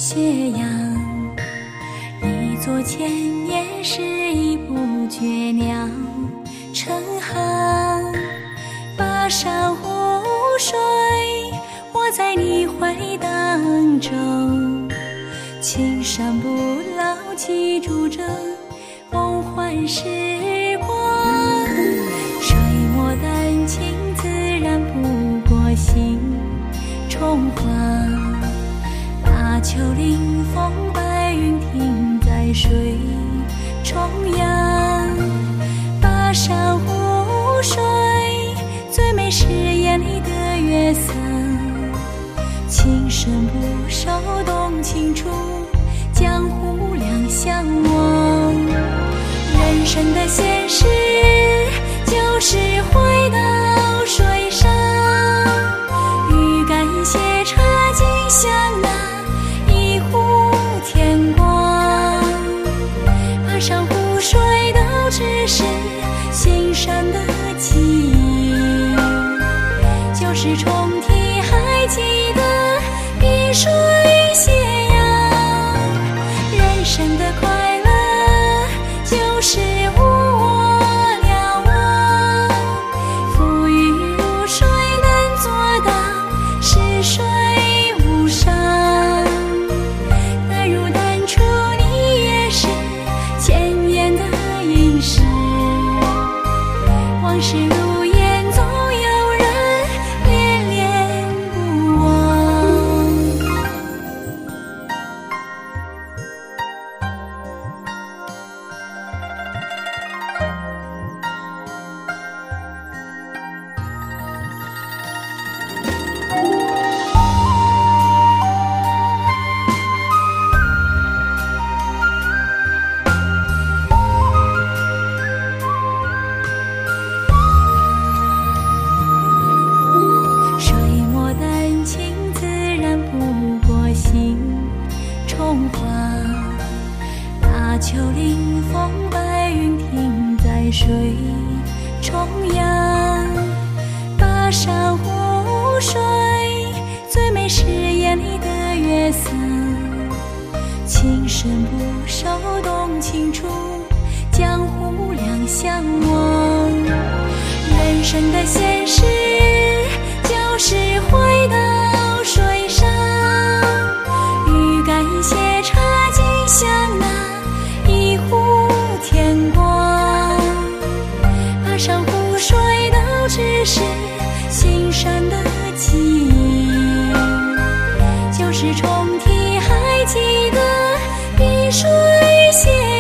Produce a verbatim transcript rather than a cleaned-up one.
斜阳，一座千年诗意不绝鸟成行，巴山湖水我在你怀当中，青山不老记住这梦幻时光，水墨丹青自然不过心重画，大丘临风白云停在水中央，巴山湖水最美是眼里的月色，情深不寿动情处，江湖两相望，人生的现实就是回到水上，欲感谢茶尽香那一壶天光，巴山湖水都只是心上的记忆，就是重提还记得碧水斜阳，人生的快乐就是无我了望，浮云如水能做到逝水无伤，淡如淡出你也是千年的影视，往事如烟总有人恋恋不忘。水墨丹青自然不过心重画，大丘临风白云停在水中央，巴山湖水最美是眼里的月色，情深不寿动情处，江湖两相望，人生的现实就是回到水上，欲感谢茶尽香那一壶天光，巴山湖水都只是心上的记忆，就是重提还记得碧水斜